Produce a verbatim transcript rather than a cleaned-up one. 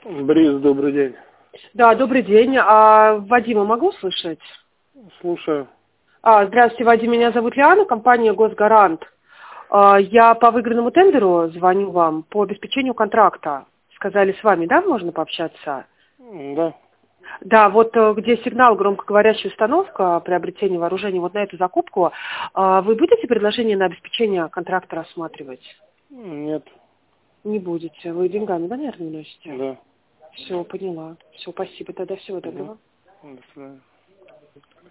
Борис, добрый день. Да, добрый день. А, Вадима могу слышать? Слушаю. А, здравствуйте, Вадим, меня зовут Лиана, компания «Госгарант». А, я по выигранному тендеру звоню вам по обеспечению контракта. Сказали, с вами, да, можно пообщаться? Да. Да, вот э, где сигнал, громкоговорящая установка, приобретение вооружения, вот на эту закупку, а, вы будете предложение на обеспечение контракта рассматривать? Нет. Не будете. Вы деньгами, да, наверное, не носите? Да. Все, поняла. Все, спасибо. Тогда всего Угу. доброго. До свидания.